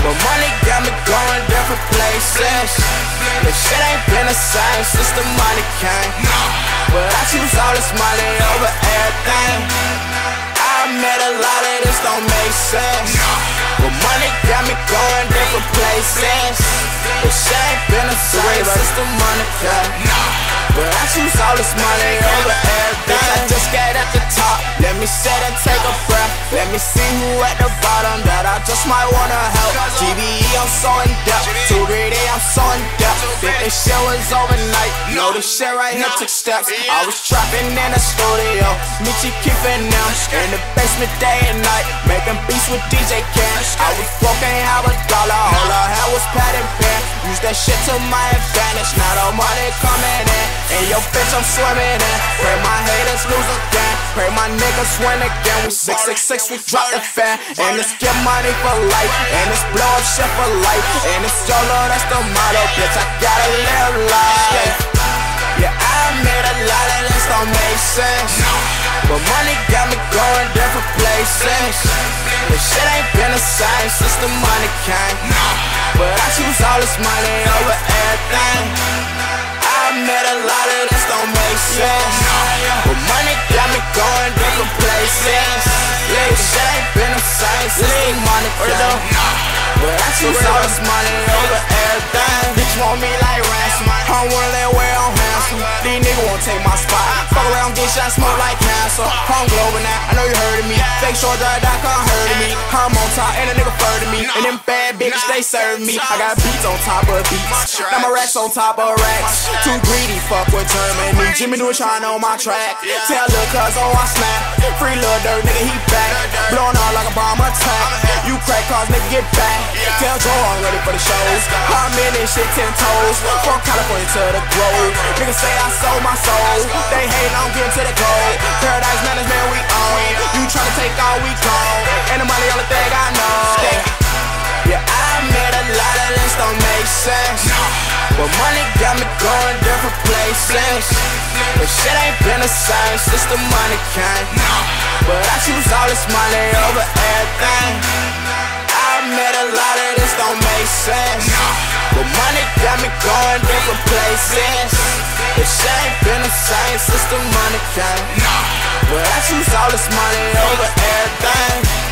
But money got me going different places. This shit ain't been the same since the money came. But I choose all this money over everything. I admit a lot of this don't make sense. But money got me going different places. This shit ain't been the same since the money came. But I choose all this money over everything. I just got at the top. Let me sit and take a breath. Let me see who at the bottom that I just might wanna help. TBE, I'm so in depth. 2 I'm so in depth. Think this shit was overnight. No, this shit right here took steps. I was trapping in the studio. Michi keeping them in the basement day and night, making beats with DJ Ken. I was broke, ain't have $1. All I had was pad and pen. Use that shit to my advantage. Now the money coming in. And yo bitch, I'm swimming in. Pray my haters lose again. Pray my niggas win again. We 666, we drop the fan. And it's get money for life. And it's blow up shit for life. And it's YOLO, that's the motto. Bitch, I gotta live life. Yeah, I admit a lot of this don't make sense. But money got me going different places. This shit ain't been the same since the money came. But I choose all this money over everything. I admit a lot of this don't make sense. But money got me going different places. This shit ain't been the same since the money came. But I choose all this money over everything. Bitch want me like ransom. I don't wanna let wear on handsome. These niggas won't take my spot. Fuck around, get shot, smoke like cancer. I'm global now, I know you heard of me. Fake short drive, can't hurt of me. I'm on top, and a nigga further me. And them bad bitches, they serve me. I got beats on top of beats. Now my racks on top of racks. Too greedy, fuck with Germany. Jimmy do it trying on my track. Tell lil' cuz, oh I snap. Free lil' dirt, nigga, he back. Blowing out like a bomb attack. You crack cars, nigga, get back. Tell Joe I'm ready for the shows. I'm in this shit 10 toes. From California to the Grove. Niggas say I sold my soul. They hate, I don't get to the gold. Paradise management we own. You tryna take all we gone. And the money only thing I know. Yeah, I admit a lot of this don't make sense. But money got me going different places. But shit ain't been the same since the money came. But I choose all this money over everything. I admit a lot of this don't make sense. But money got me going different places. But shit ain't been the same since the money came. But I choose all this money over everything.